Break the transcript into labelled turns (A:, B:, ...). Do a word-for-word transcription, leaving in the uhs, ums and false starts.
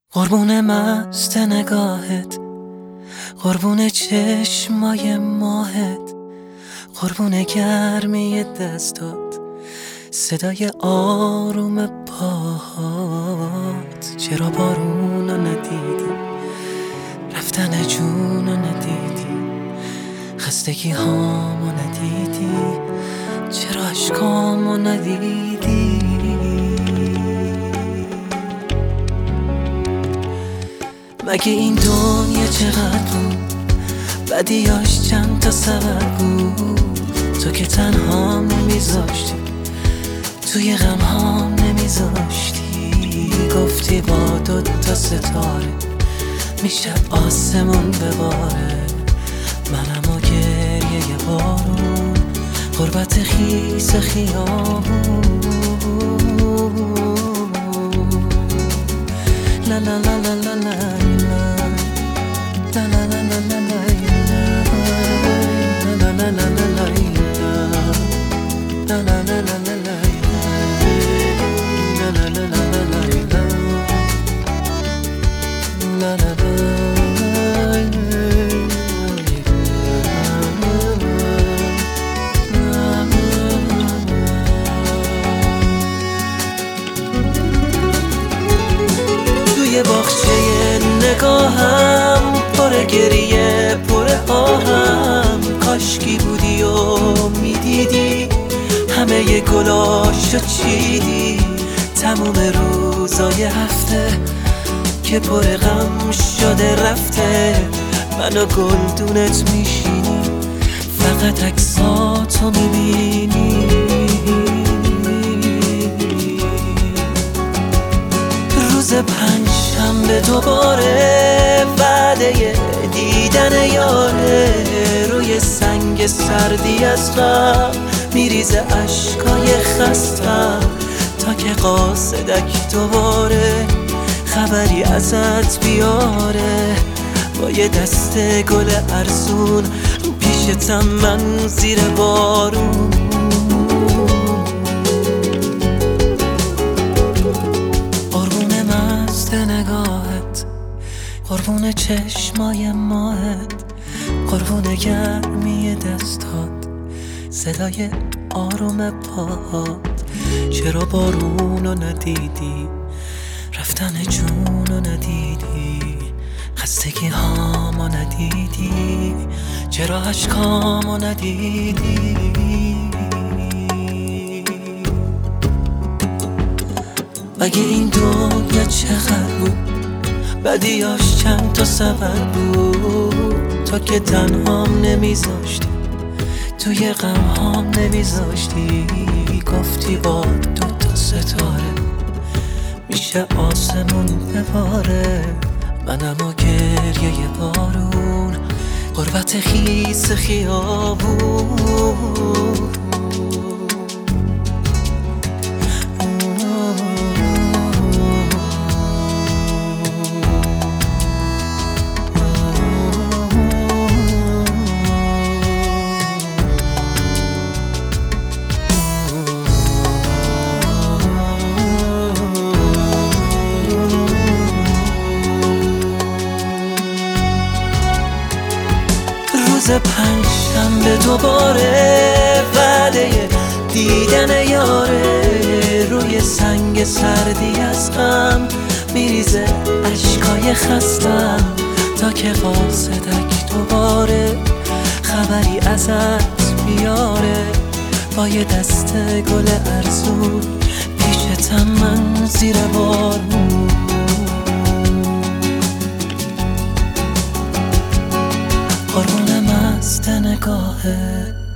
A: قربون مست نگاهت، قربون چشمای ماهت، قربون گرمی دستات، صدای آروم پاهات. چرا بارونو ندیدی، رفتن جونو ندیدی، خستگی هامو ندیدی، چرا عشقامو ندیدی؟ مگه این دنیا چقدر بود، بدیاش چند تا سبب بود. تو که تنها نمیذاشتی، توی غم ها نمیذاشتی. گفتی با دوتا ستاره میشه آسمون بباره، منم و گریه بارون، غربت خیس خیابون. لا لا لا لا لا لا لا لا لا لا توی باغچه نگاهم پر گریه پر آهم، کاشکی بودی و میدیدی همه گلاشو چیدی. تموم روزای هفته که پر غم شده رفته، من و گلدونت میشینی فقط عکساتو میبینی. روز پنجشنبه دوباره وعده دیدن یاره، روی سنگ سردی از غم میریزه اشکای خستم، تا که قاصدک دوباره خبری ازت بیاره. با یه دست گل ارزون پیشتم من زیر بارون. قربون مست نگاهت، قربون چشمای ماهت، قربون گرمی دستات، صدای آروم پاهات. چرا بارونو ندیدی، رفتن جونو ندیدی، خستگی هامو ندیدی، چرا عشقامو ندیدی؟ مگه این دنیا چقدر بود، بدیاش چند تا سبب بود. تو که تنهام نمیذاشتی، توی غم هام نمیذاشتی. گفتی با دوتا ستاره میشه آسمون بباره، منم و گریه بارون، غربت خیس خیابون. روز پنجشنبه دوباره وعده دیدن یاره، روی سنگ سردی از غم میریزه اشکای خستم، تا که قاصدک دوباره خبری ازت بیاره. با یه دست گل ارزون پیشتم من زیر بارون. قربون مست نگاهت،